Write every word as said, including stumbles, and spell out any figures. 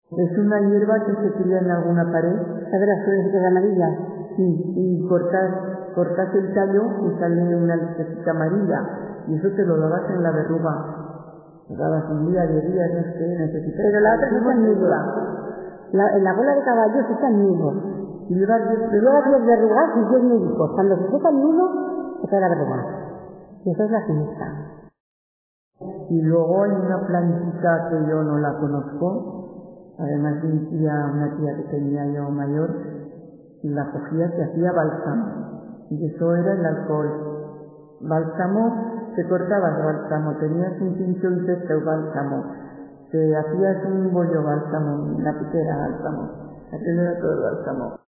Es una hierba que se cría en alguna pared. ¿Sabes las florecitas amarillas? Sí, y cortas, cortas el tallo y sale una lucecita amarilla. Y eso te lo dabas en la verruga. Te dabas un día, diez días, no sé, necesitas. Pero la otra se está en nudos. La, en la cola de caballo se está en nudos. Y llevas diez verrugas y diez nudicos. Cuando se seca el nudo, se cae la verruga. Y eso es la sinistra. Y luego hay una plantita que yo no la conozco, además de mi tía, una tía que tenía yo mayor, la cogía, se hacía bálsamo, y eso era el alcohol. Bálsamo, te cortabas bálsamo, tenías un pincho y te bálsamo, te hacías un bollo bálsamo, una piquera bálsamo, aquello era todo bálsamo.